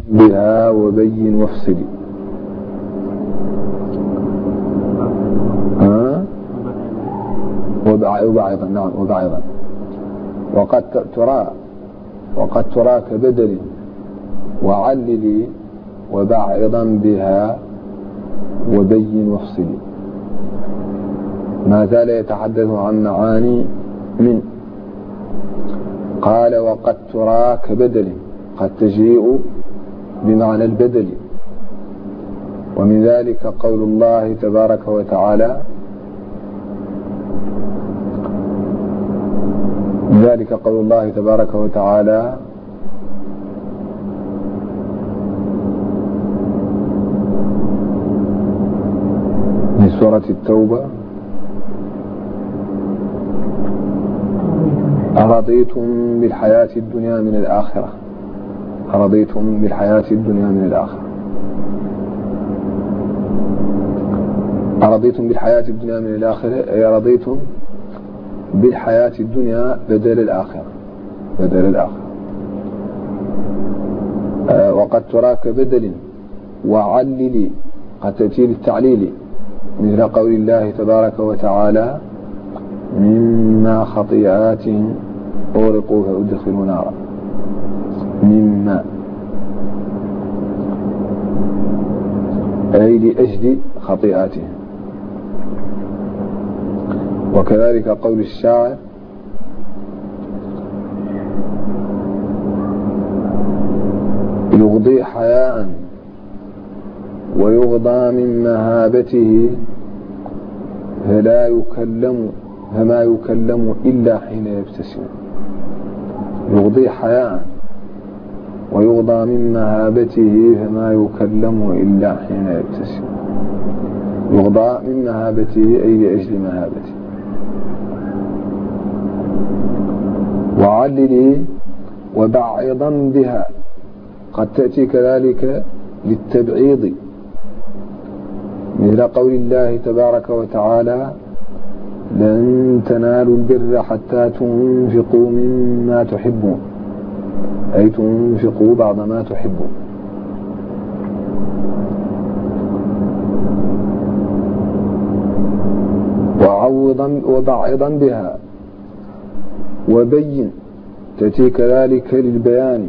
بها وبين وافصلي. وبعضا، نعم وبعضا. وقد ترى كبدل وعللي وبعضا بها وبين وافصلي. ما زال يتحدث عن معاني من. قال وقد ترى كبدل، قد تجيء بمعنى البدل. ومن ذلك قول الله تبارك وتعالى في سورة التوبة: أرضيتم بالحياة الدنيا من الآخرة. أرضيتم بالحياة الدنيا من الآخرة. أرضيتم بالحياة الدنيا من الآخرة، أي رضيتم بالحياة الدنيا بدل الآخرة. وقد ترى كبدل وعللي، قد تأتي للتعليل، مثل قول الله تبارك وتعالى: مما خطيئاتهم أغرقوا فأدخلوا نارا. مما أي لأجل خطيئاتهم. وكذلك قول الشاعر: يغضي حياء ويغضى من مهابته فما يكلم إلا حين يبتسم. يغضي حياء ويغضى من مهابته فما يكلم إلا حين يبتسم. يغضى من مهابته أي لأجل مهابته. وعللي وبعضا بها، قد تأتي كذلك للتبعيض، مثل قول الله تبارك وتعالى: لن تنالوا البر حتى تنفقوا مما تحبون، أي تنفقوا بعض ما تحبون. وبعضا بها وبين، تأتي كذلك للبيان.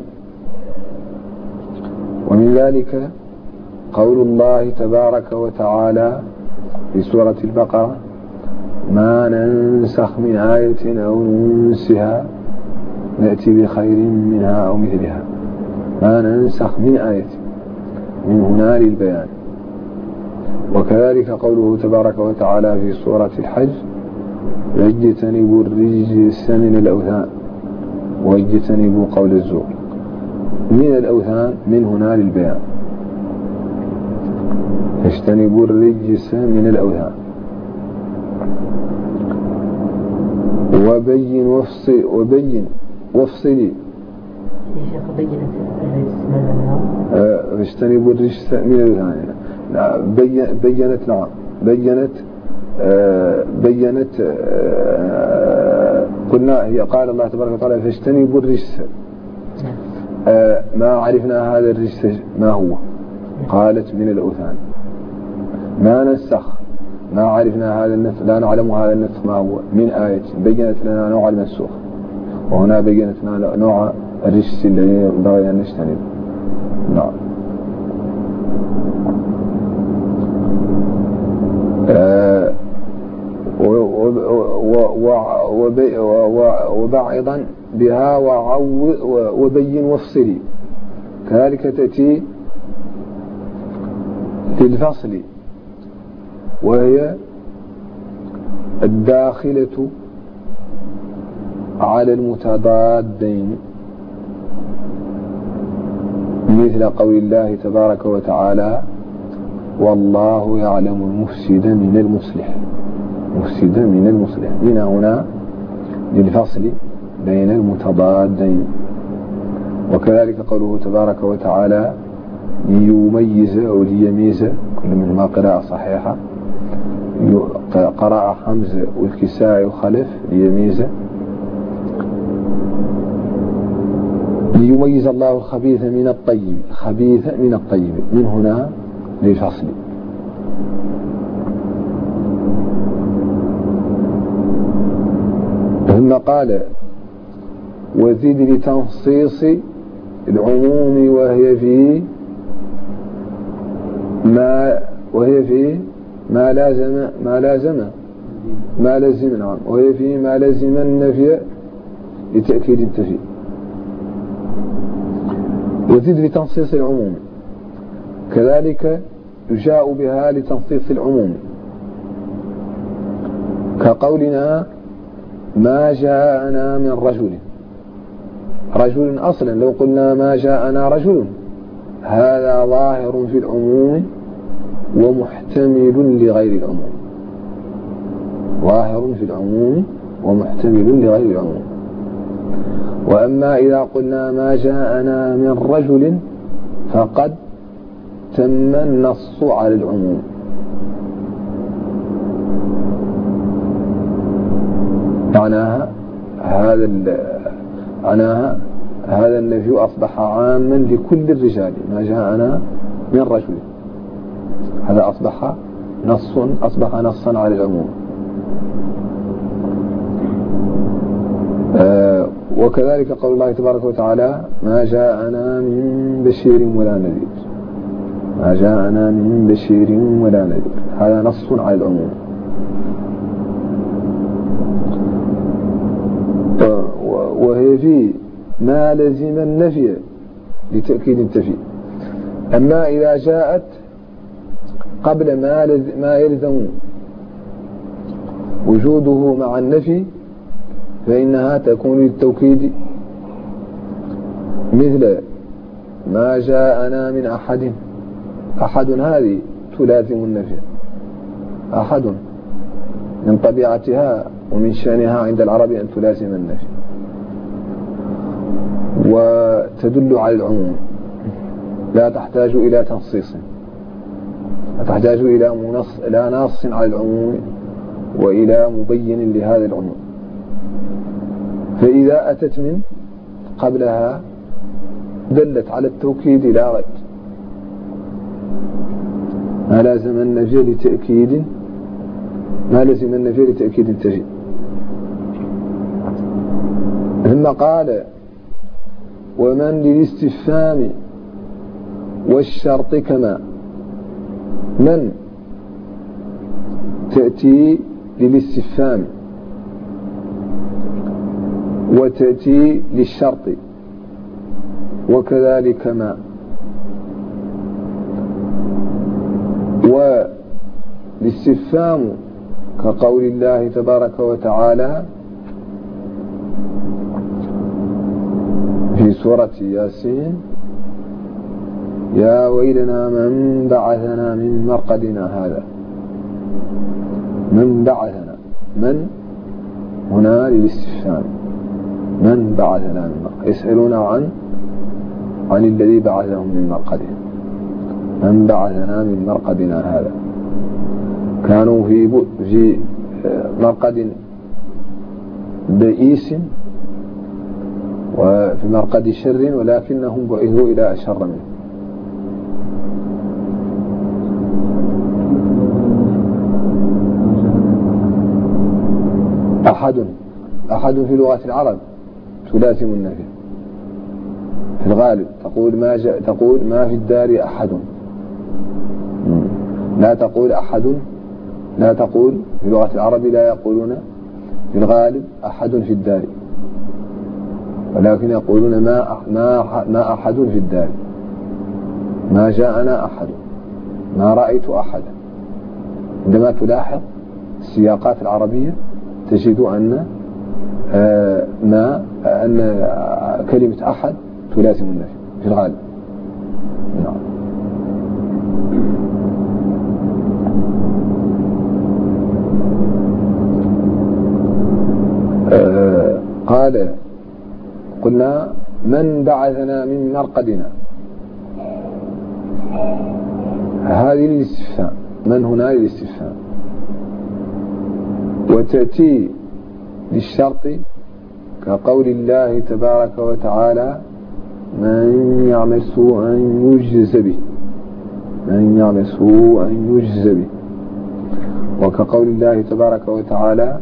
ومن ذلك قول الله تبارك وتعالى في سورة البقرة: ما ننسخ من آية أو ننسها نأتي بخير منها أو مثلها. ما ننسخ من آية، من هنا للبيان. وكذلك قوله تبارك وتعالى في سورة الحج: واجتنبوا الرجس من الأوثان واجتنبوا قول الزور. من الأوثان من هنا للبيان. اجتنبوا الرجس من الأوثان. وبين وافصلي. اجتنبوا الرجس من الأوثان. بينت، نعم بينت قلنا هي قال الله تبارك وتعالى: فاجتنبوا الرجس. ما عرفنا هذا الرجس ما هو، قالت من الأوثان. ما نسخ، ما عرفنا هذا النسخ، لا نعلم هذا النسخ ما هو، من آية بينت لنا نوع المنسوخ، وهنا بينت لنا نوع الرجس الذي ينبغي أن نجتنب. نعم. وبعضا بها وبين وافصلي، كذلك تأتي للفصل، وهي الداخلة على المتضادين، مثل قول الله تبارك وتعالى: والله يعلم المفسد من المصلح. مفسد من المصلح، من هنا للفصل بين المتضادين. وكذلك قوله تبارك وتعالى: ليميز أو ليميز، كل منهما قراءة صحيحة. قراءة حمزة والكسائي وخلف: ليميز. ليميز الله الخبيث من الطيب، خبيث من الطيب، من هنا للفصل. ثم قال وزد لتنصيص العموم وهي في ما لازم نعم، وهي في ما لازم النفي لتأكيد التفي. وزد لتنصيص العموم كذلك يجاء بها لتنصيص العموم، كقولنا ما جاءنا من رجل أصلا لو قلنا ما جاءنا رجل هذا ظاهر في العموم ومحتمل لغير العموم، ظاهر في العموم ومحتمل لغير العموم. وأما إذا قلنا ما جاءنا من رجل فقد تم النص على العموم. معناها هذا النفي أصبح عاما لكل الرجال، ما جاءنا من رجل، هذا أصبح نصا على العموم. وكذلك قول الله تبارك وتعالى ما جاءنا من بشير ولا نذير، ما جاءنا من بشير ولا نذير، هذا نص على العموم. وهي في ما لزم النفي لتأكيد التفي. أما إذا جاءت قبل ما يلزم وجوده مع النفي فإنها تكون للتوكيد، مثل ما جاءنا من أحد هذه تلازم النفي، أحد من طبيعتها ومن شأنها عند العرب أن تلازم النفي وتدل على العموم، لا تحتاج إلى تنصيص، لا تحتاج إلى ناص على العموم وإلى مبين لهذا العموم. فإذا أتت من قبلها دلت على التوكيد لا غير، ما لازم النفي لتأكيد التجي. ثم قال ومن للاستفهام والشرط كما، من تأتي للاستفهام وتأتي للشرط وكذلك ما. والاستفهام كقول الله تبارك وتعالى في سورة ياسين يا ويلنا من بعثنا من مرقدنا هذا، من بعثنا، من هنا للاستفهام، من بعثنا من مرقد، يسألون عن الذي بعثهم من مرقدهم، من بعثنا من مرقدنا هذا، كانوا في مرقد بئيس وفي مرقد شر ولكنهم بعثوا إلى أشر منه. أحد في لغة العرب تلازم النفي في الغالب، تقول ما في الدار أحد، لا تقول أحد، لا تقول في لغة العرب لا يقولون في الغالب أحد في الدار، ولكن يقولون ما أحد في الدار، ما جاءنا أحد، ما رأيت أحد. عندما تلاحظ السياقات العربية تجد أن كلمة أحد تلازم النفي في الغالب. نعم. قال قلنا من بعثنا من مرقدنا، هذه الاستفهام، من هنا للاستفهام، وتأتي للشرط كقول الله تبارك وتعالى من يعمل سوءا يجز به، من يعمل سوءا يجز به. وكقول الله تبارك وتعالى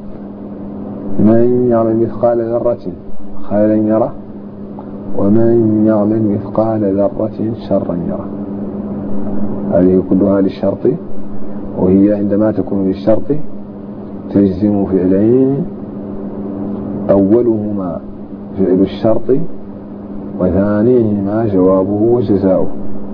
من يعمل مثقال ذرة خيرا يره ومن يعمل مثقال ذرة شرا يره. هذه كلها للشرط، وهي عندما تكون للشرط تجزم فعلين، أولهما فعل الشرط وثانيهما جوابه وجزاؤه.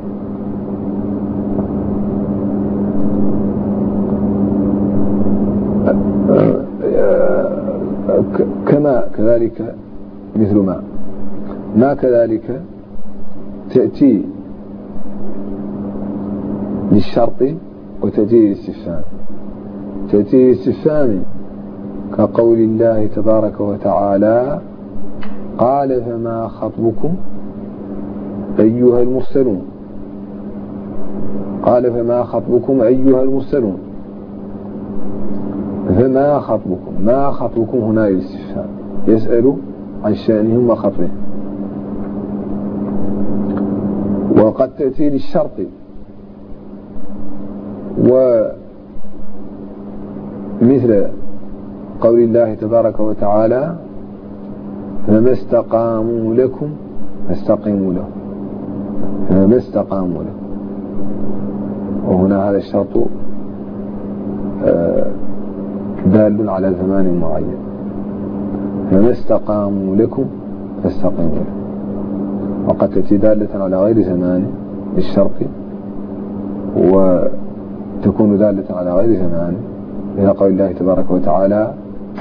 كما كذلك مثل ما كذلك تأتي للشرط وتأتي للاستفهام. تأتي للاستفهام كقول الله تبارك وتعالى قال فما خطبكم أيها المرسلون، قال فما خطبكم أيها المرسلون. فما خطبكم، ما خطبكم هنا للاستفهام، يسأل عن شأنهم وخطبهم. وقد تأتي للشرط ومثل قول الله تبارك وتعالى فما استقاموا لكم فاستقيموا لهم، فما استقاموا لكم. وهنا هذا الشرط دال على زمان معين، فما استقاموا لكم فاستقيموا لهم. وقد تأتي دالة على غير زمان للشرط وتكون دالة على غير زمان، إلى قول الله تبارك وتعالى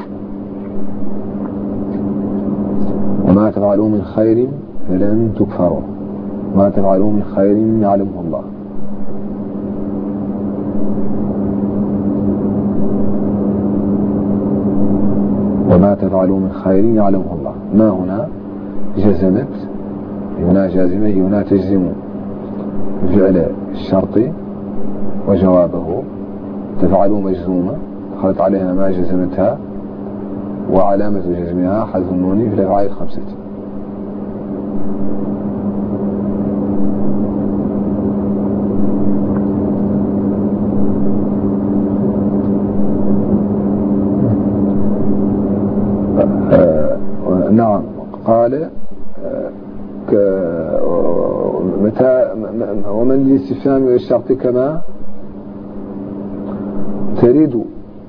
وما تفعلوا من خير فلن تكفروا، ما تفعلوا من خير يعلمه الله. وما تفعلوا من خير يعلمه الله. ما هنا جزمت، هنا جازمة، هنا تجزم فعل الشرط وجوابه. تفعلوا مجزومة دخلت عليها ما جزمتها، وعلامة جزمها حذف النون في الأفعال الخمسة. نعم. قال متى ومن للاستفهام والشرط كما تريد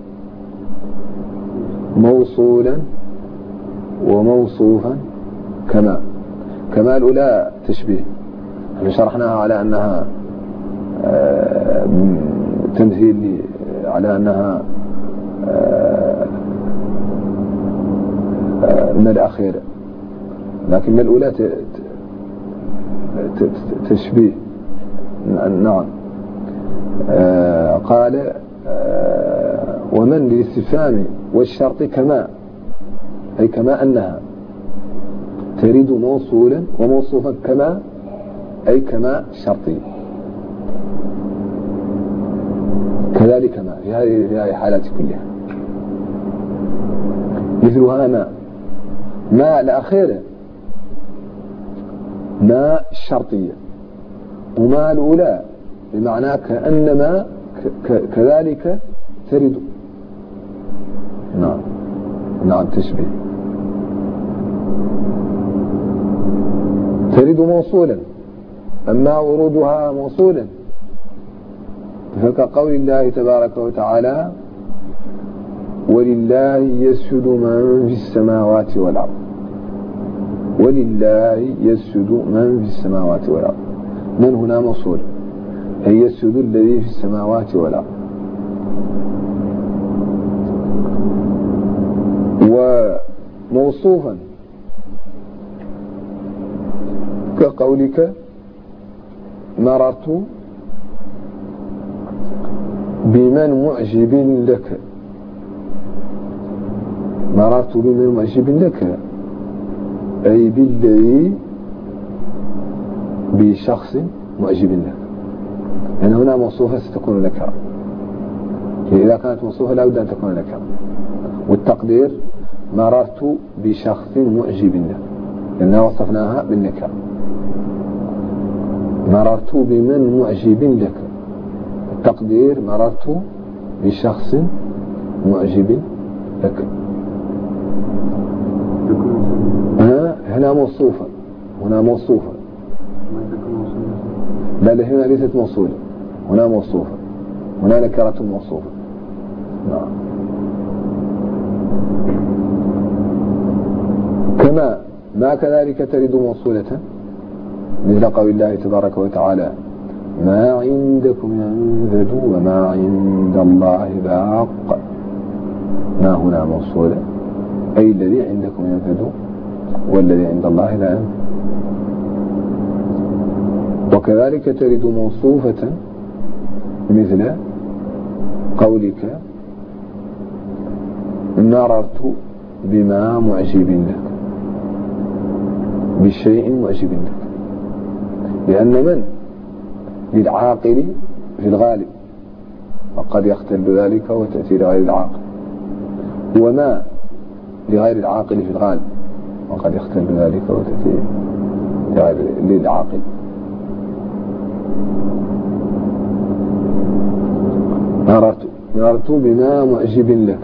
موصولا وموصوفا كما. كما الأولى تشبيه، احنا شرحناها على أنها تمثيل، على أنها من الأخيرة، لكن من الأولى تشبيه. نعم. قال ومن للاستفهام والشرط كما، أي كما أنها تريد موصولا وموصوفا كما، أي كما شرطي. كذلك ما في هذه الحالات كلها مثلها ما الأخيرة ما الشرطية، وما الأولى بمعنى كأنما كذلك تريد. نعم. نعم تشبه. تريد موصولا، أما ورودها موصولا فكقول الله تبارك وتعالى ولله يسجد من في السماوات والأرض. ولله يسجد من في السماوات والأرض. من هنا موصول، أي يسجد الذي في السماوات والأرض. وموصوفا كقولك مررت بمن معجب لك. مررت بمن معجب لك أي بالذي بشخص معجب لك، لأن هنا موصوفة ستكون نكرة. إذا كانت موصوفة لا بد أن تكون نكرة. والتقدير مررت بشخص معجب لك. لأننا وصفناها بالنكرة. مررت بمن معجب لك، التقدير مررت بشخص معجب لك. هنا موصوفة، هنا موصوفة، بل هنا ليست موصولة، هنا موصوفة، هنا نكرة موصوفة. نعم. كما ما كذلك ترد موصولة مثل قول الله تبارك وتعالى ما عندكم ينفد وما عند الله باق. ما هنا موصولة أي الذي عندكم ينفد والذي عند الله لا ينفد. وكذلك ترد موصوفة مثل قولك مررت بما معجب لك، بشيء معجب لك، لأن من للعاقل في الغالب وقد يختل ذلك وتأتي لغير العاقل، وما لغير العاقل في الغالب وقد يختل ذلك وتأتي للعاقل. مررت بما معجب لك،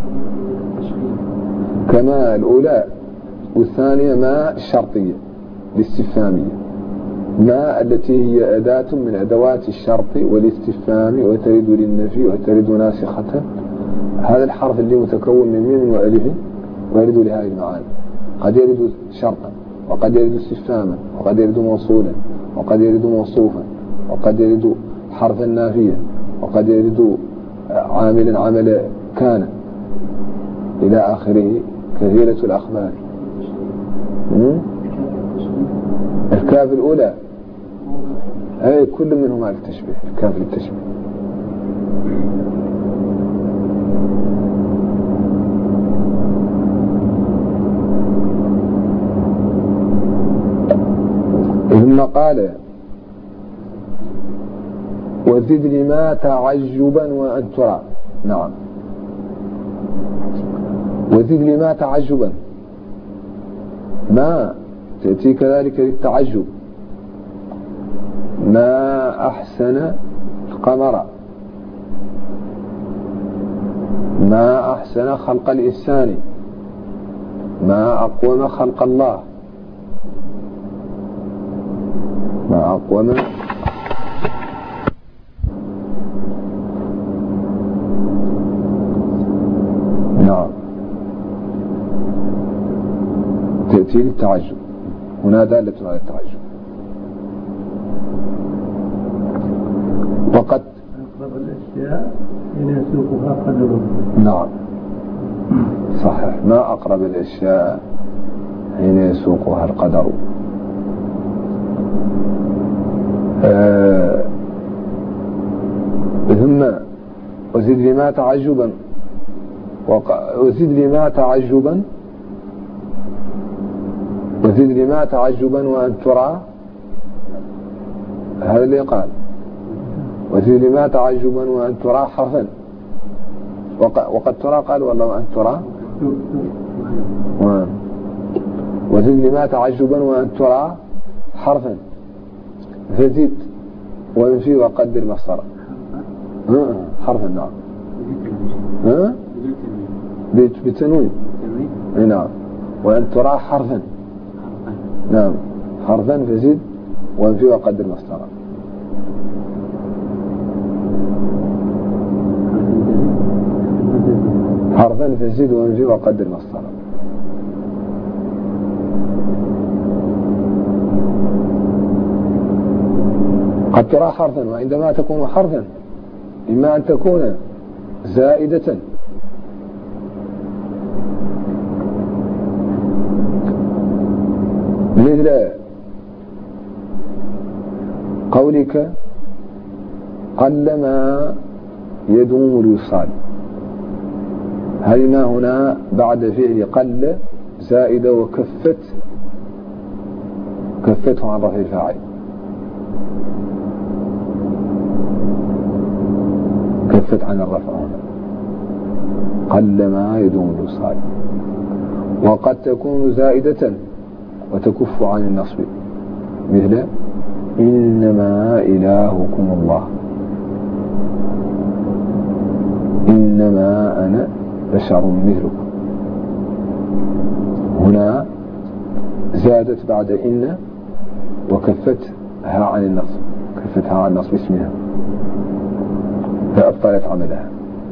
كما الأولى والثانية ما الشرطية الاستفهامية، ما التي هي أداة من أدوات الشرط والاستفهام وترد للنفي وترد ناسخة. هذا الحرف اللي متكون من ميم وألف ويرد لهذه المعاني، قد يرد شرطا وقد يرد استفهاما وقد يرد موصولا وقد يرد موصوفا وقد يرد حرفا نافيا وقد يرد عاملا عمل كان إلى آخره. كثيرة الأخبار. الكاف الأولى أي كل منهما للتشبيه، الكاف للتشبيه. ثم قال وزد لما تعجبا وأن ترى. نعم. وزد لما تعجبا، ما تأتي كذلك للتعجب. ما أحسن القمر، ما أحسن خلق الإنسان، ما أقوم خلق الله، ما أقوم نعم تأتي للتعجب، هنا دالة على التعجب. وقد أقرب الأشياء حين يسوقها قدر. نعم صحيح، ما أقرب الأشياء حين يسوقها القدر. ثم وزد لما تعجبا، وزد لما تعجبا، وزد لما تعجبا وأن ترى. هذا اللي قال وزد لما تعجبا وأن ترى حرفا، وقد ترى قال والله وأن ترى. وزد لما تعجبا وأن ترى حرفا فزد وانفي وقدر مصدرا. حرفا نعم بالتنوين. نعم. وأن ترى حرفا، نعم حرفا فزد وانفي وقدر مصدرا. حرفا فزد وانفي وقدر مصدرا. قد ترى حرفا، وعندما تكون حرفا إما أن تكون زائدة مثل قولك قلما يدوم الوصال. هذه ما هنا بعد فعل قل زائدة كفته عن رفع الفاعل، كفت عن الرفع هنا. قلما يدوم الوصال. وقد تكون زائدة وتكف عن النصب، مثل إنما إلهكم الله، إنما أنا بشر مثلكم. هنا زادت بعد إن وكفتها عن النصب، كفتها عن نصب اسمها فأبطلت عملها.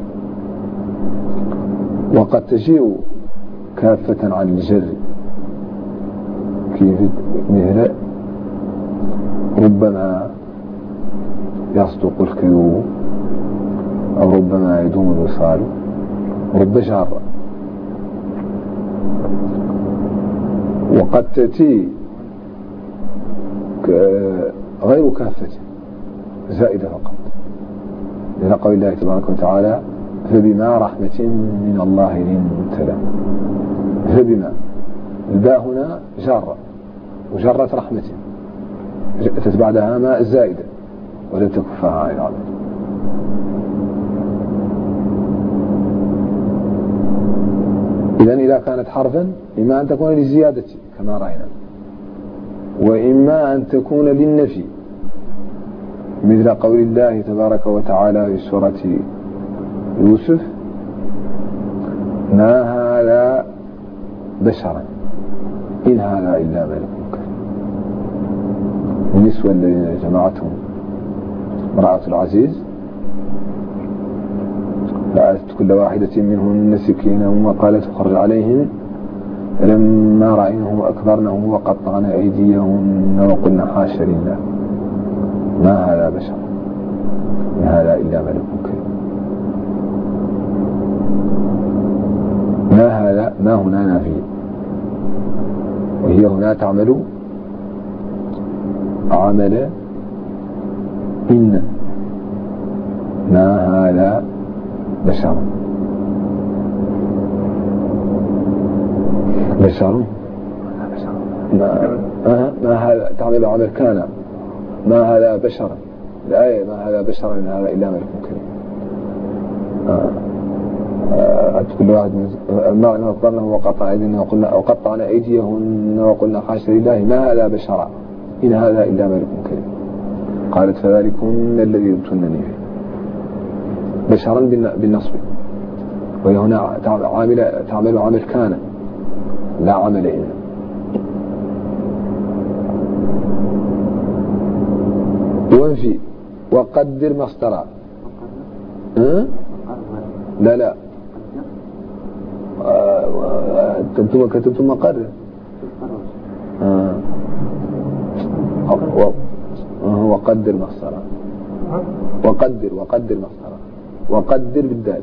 وقد تجيء كافة عن الجر، كيف مثل ربما يصدق الكذوب أو ربما يدوم الوصال، رب جارة. وقد تأتي غير كافة زائدة فقط، لأن قول الله تبارك وتعالى فبما رحمة من الله لنت له. فبما الباء هنا جارة وجرت رحمة، أتت بعدها ماء زائدة ولم تكفها عن العمل. إذن إذا كانت حرفا إما أن تكون للزيادة كما رأينا، وإما أن تكون للنفي، مثل قول الله تبارك وتعالى في سورة يوسف ما هذا بشرا إن هذا إلا ملك كريم. النسوة الذين جمعتهم امرأة العزيز فأتت كل واحدة منهن سكينا وقالت اخرج عليهم، فلما رأينه أكبرنه وقطعن أيديهن وقلن حاشا لله ما هذا بشر إن هذا إلا ملك كريم. ما هذا ما هنا نافية، وهي هنا تعمل عمل إن ما هذا بشر ما هذا تعمل عمل كان ما هذا بشر، الآية ما هذا بشر إن هذا إلا ملك كريم. كل واحد ما أكبرنه وقطعنا أيديهن وقلنا حاشا لله ما هذا بشر إن هذا إلا ملك كريم. قالت فذلكن الذي يمتنني فيه، بشرا بالنصب، وهي هنا تعمل عمل كان لا عمل إن. وانفي وقدر مصدرا لا كتبتم مقرر وقدر مصدرا وقدر مصدرا وقدر بالدال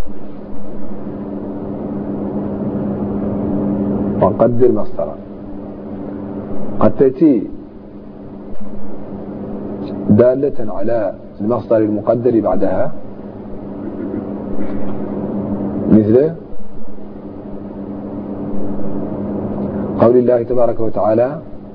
وقدر مصدرا. قد تأتي دالة على المصدر المقدر بعدها، مثل قول الله تبارك وتعالى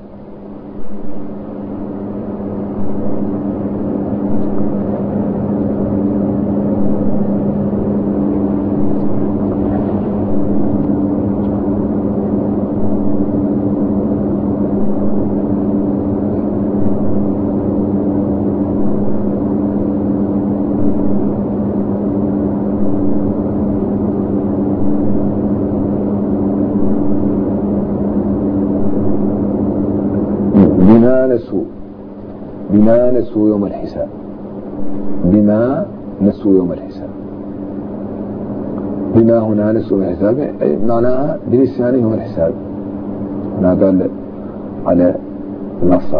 بما نسوا يوم الحساب، بما نسوا يوم الحساب. بما هنا نسوا يوم الحساب معناها بنسيان يوم الحساب، هنا دل على المصدر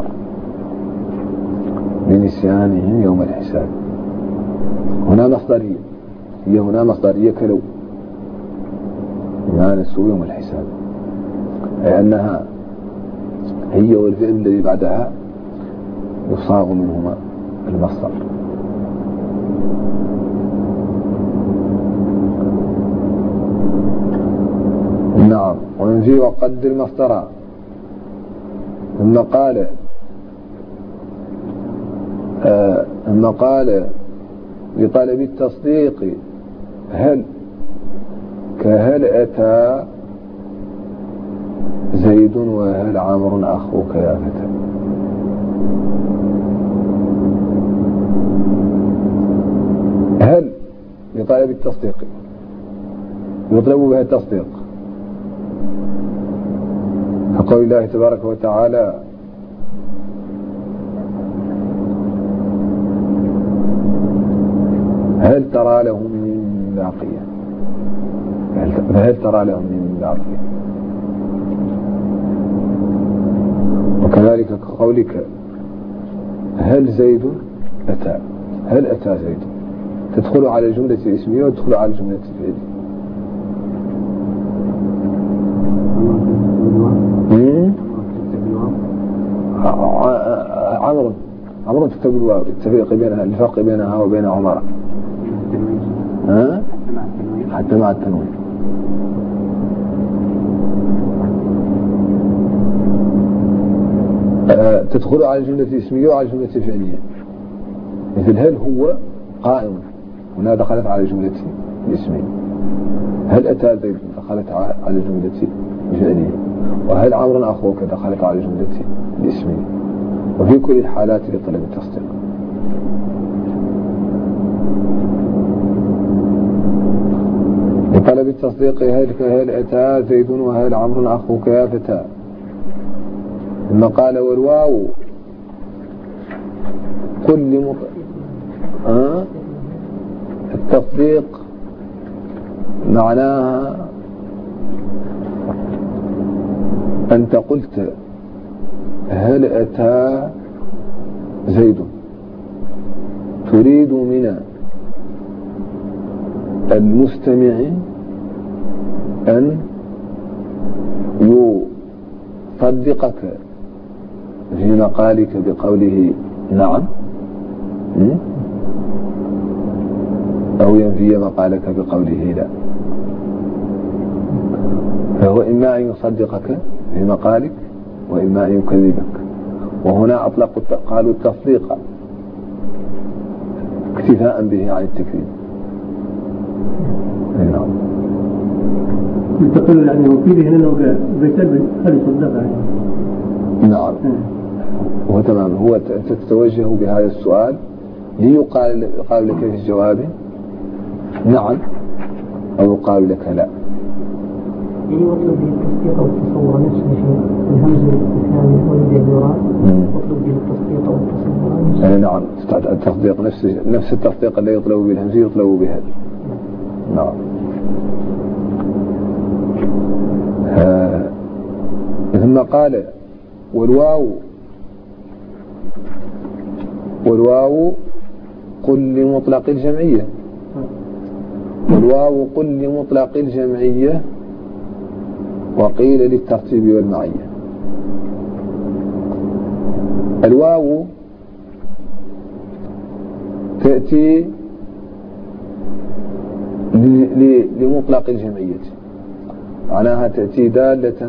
بنسيانهم يوم الحساب. هنا مصدرية، هي هنا مصدرية كلو بما نسوا يوم الحساب، أي أنها هي والفعل الذي بعدها يصاغ منهما المصدر. نعم. ومن فيه وقدر مصدرا. ثم قال لطلب التصديق هل كهل أتى زيد وهل عمرو أخوك يا فتى. هل لطالب التصديق يطلب بها التصديق كقول الله تبارك وتعالى هل ترى لهم من باقية، هل ترى لهم من باقية. وكذلك كقولك هل زيد أتى، هل أتى زيد تدخل على الجملة الاسمية وتدخل على الجملة الفعلية. عمرو تكتب الواو الفرق بينها وبين عمر حتى مع التنوين. تدخل على الجملة الاسمية وعلى الجملة الفعلية. مثل هل هو قائم، هنا دخلت على الجملة الاسمية. هل أتى زيد دخلت على الجملة الفعلية. وهل عمرو أخوك دخلت على الجملة الاسمية. وفي كل الحالات لطلب التصديق. لطلب التصديق هل أتى زيد وهل عمرو أخوك يا فتى. ثم قال والواو كل التصديق معناها أنت قلت هل أتى زيد، تريد من المستمع أن يصدقك في مقالك بقوله نعم أو ينفي مقالك بقوله لا. فهو إما أن يصدقك في مقالك وإما أن يكذبك. وهنا قالوا التصديق اكتفاء به عن التكذيب. نعم. ينتقل يعني وفيه هنا بيتبع هل يصدق. نعم. هو تمام. هو تتوجه بهذا السؤال ليقال لك في الجواب نعم أو يقال لك لا. يعني مطلوب به التصديق والتصور نفس الشيء. الهمزة الاستفهام والذي يراد مطلوب به التصديق والتصور. نعم. التصديق نفس التصديق الذي يطلب به الهمزة يطلب به. نعم. ثم قال والواو قل لمطلق الجمعية. والواو قل لمطلق الجمعية وقيل للترتيب والمعية. الواو تأتي لمطلق الجمعية، معناها تأتي دالة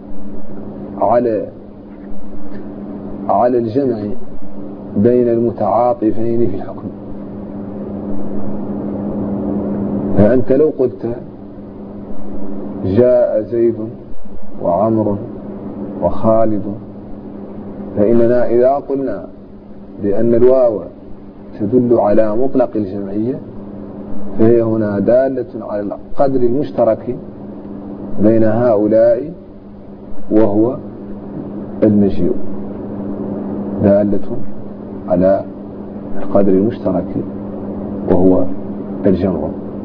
على الجمع بين المتعاطفين في الحكم. فأنت لو قلت جاء زيد وعمر وخالد، فإننا إذا قلنا بأن الواو تدل على مطلق الجمعية فهي هنا دالة على القدر المشترك بين هؤلاء وهو المجيء، دالة على القدر المشترك وهو الجمع،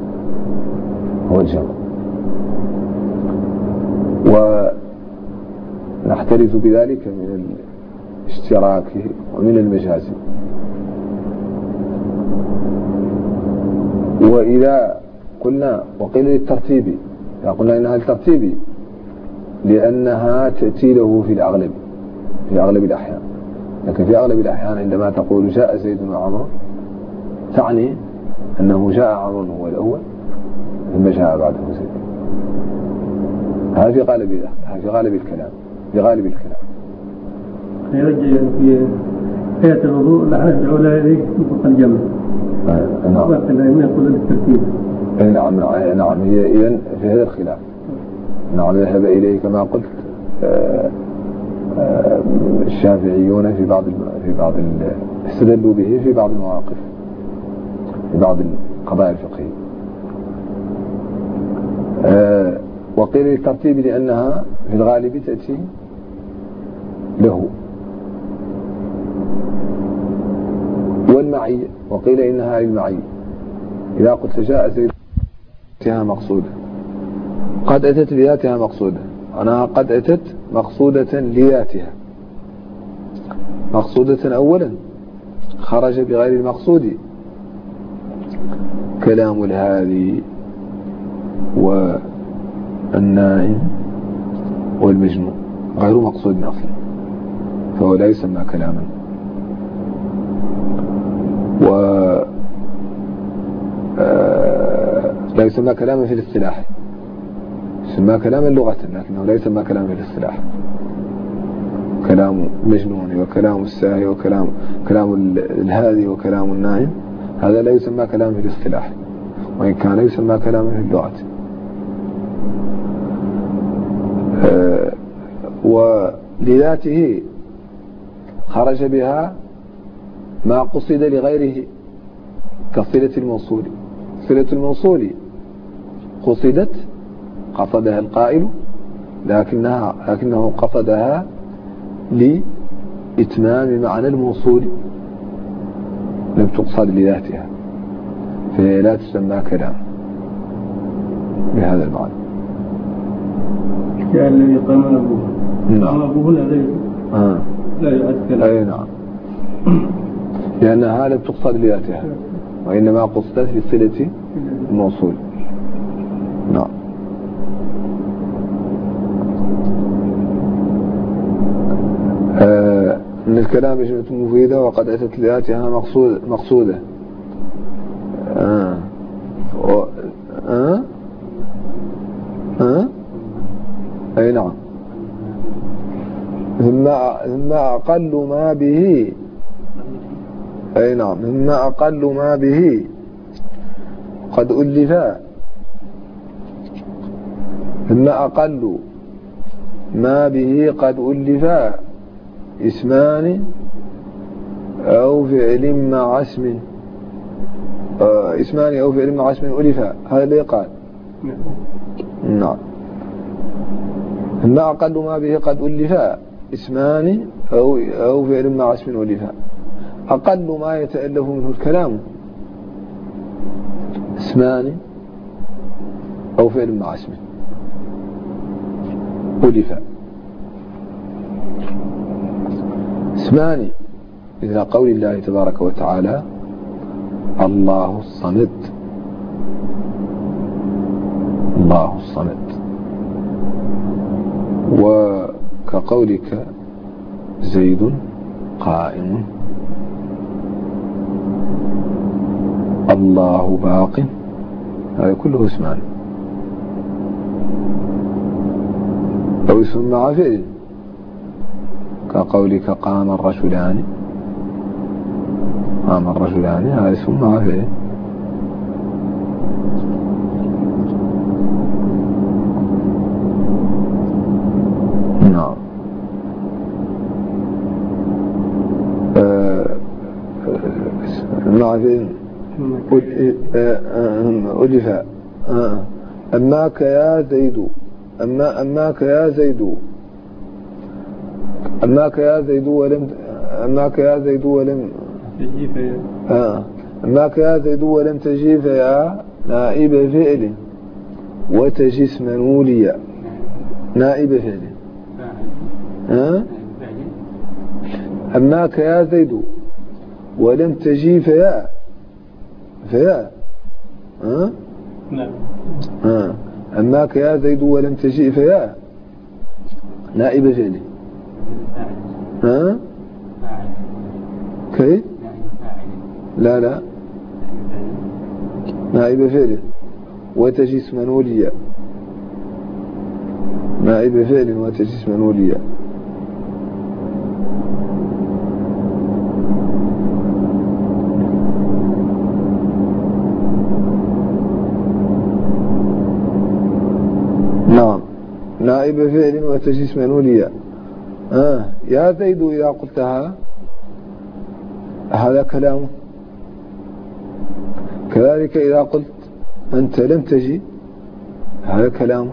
ونحترز بذلك من الاشتراك ومن المجاز. وإذا قلنا وقيل للترتيب، إذا قلنا إنها الترتيب لأنها تأتي له في أغلب الأحيان. لكن في أغلب الأحيان عندما تقول جاء زيد وعمر تعني أنه جاء عمر هو الأول ثم جاء بعده زيد. هذا في غالب الكلام. يرجع في حياة الوضوء لا يرجع لا إليك فوق الجمع. نعم. لا يقول بالترتيب. نعم. هي إذن في هذا الخلاف. نعم. ذهب إليه كما قلت الشافعيون في بعض استدلوا به في بعض المواقف في بعض القضايا الفقهية. وقيل للترتيب لأنها في الغالب تأتي له، والمعية وقيل إنها للمعية. إذا قلت جاء زيد ذاتها مقصودة، قد أتت لذاتها مقصودة، أنا قد أتت مقصودة لذاتها. مقصودة أولا خرج بغير المقصود، كلام الهادي والنائم والمجنون غير مقصود أصلا، فهو لا يسمى كلاما. لا يسمى كلاما في الاصطلاح، يسمى كلاما لغة لكنه لا يسمى كلاما في الاصطلاح. كلام المجنون وكلام الساهي وكلام الهادي وكلام النائم هذا لا يسمى كلاما في الاصطلاح، وإن كان يسمى كلاما في اللغة. ولذاته خرج بها ما قصد لغيره كصلة الموصول. صلة الموصول قصدها القائل لكنه قصدها لإتمام معنى الموصول، لم تقصد لذاتها، فهي لا تسمى كلام بهذا المعنى. كأن الذي قام أبوه نعم. أبوه لا يعد كلام. أي نعم، لأنها لم تقصد لذاتها وإنما قصدت لصلة الموصول. نعم. من الكلام جملة مفيدة وقد أتت لذاتها مقصودة. أي نعم. ثم أقل ما به، أي نعم، ثم أقل ما به قد ألفا، ثم أقل ما به قد ألفا اسمان أو فعل مع اسم، اسمان أو فعل مع اسم ألفا، هذا اللي قال. نعم. ثم أقل ما به قد ألفا اسمان أو فعل مع اسم ألفا. أقل ما يتألف منه الكلام اسمان أو فعل مع اسم ألفا. اسمان إذا قول الله تبارك وتعالى الله الصمد، الله الصمد، وكقولك زيد قائم، الله باق، هذا كله اسمان. أو اسم مع فعل كقولك قام الرجلان، قام الرجلان، هذا اسم مع فعل. نعم. مع فعل ألفا. أماك يا زيد، أماك يا زيد، أماك يا زيد ولم، أماك يا زيد ولم أماك يا زيد ولم تجي فيا نائب فعل وتجي اسما وليا. نائب فعل. أماك يا زيد ولم تجي فيا أماك يا زيد ولم تجي فيا نائب فعل. كيف؟ لا نائب فعل وتجي اسما وليا، نائب فعل وتجي اسما وليا. نعم. نائب فعل وتجي اسم نوليا. يا زيد إذا قلتها هذا كلامه. كذلك إذا قلت أنت لم تجي هذا كلامه.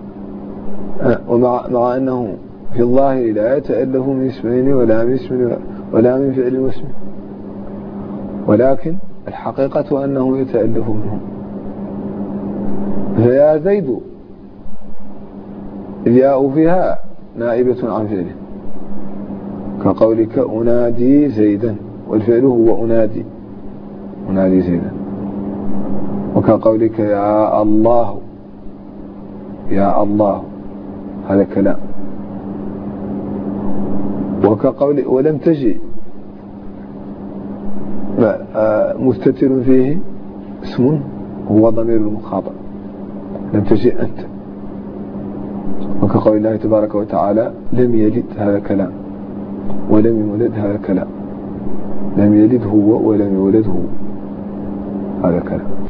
مع أنه في الظاهر لا يتألف من اسمين ولا من اسم ولا من فعل واسم، ولكن الحقيقة أنه يتألف منهم. فيا زيد الياء فيها نائبة عن فعله، كقولك أنادي زيدا، والفعل هو أنادي زيدا. وكقولك يا الله، يا الله هذا كلام. وكقول ولم تجي مستتر فيه اسم هو ضمير المخاطب، لم تجي أنت. وكقول الله تبارك وتعالى لم يلد هذا كلام، ولم يولد هذا كلام. لم يلد هو ولم يولد هو هذا كلام.